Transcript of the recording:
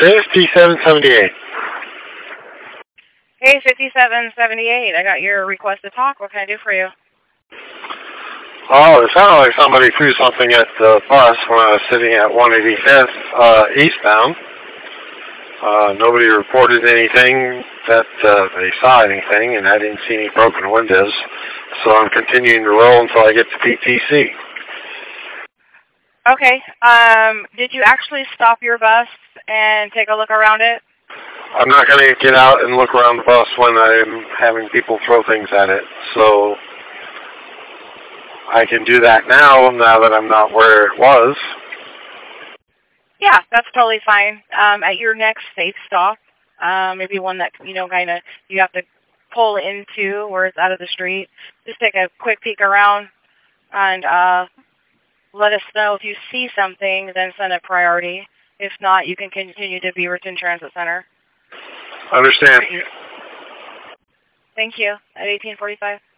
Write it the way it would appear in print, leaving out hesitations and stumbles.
5778. Hey, 5778. I got your request to talk. What can I do for you? Oh, it sounded like somebody threw something at the bus when I was sitting at 185th eastbound. Nobody reported anything that they saw anything, and I didn't see any broken windows. So I'm continuing to roll until I get to PTC. Okay. Did you actually stop your bus and take a look around it? I'm not going to get out and look around the bus when I'm having people throw things at it. So I can do that now that I'm not where it was. Yeah, that's totally fine. At your next safe stop, maybe one that, kind of you have to pull into where it's out of the street, just take a quick peek around and let us know if you see something, then send a priority. If not, you can continue to Beaverton Transit Center. Understand. Thank you. At 1845.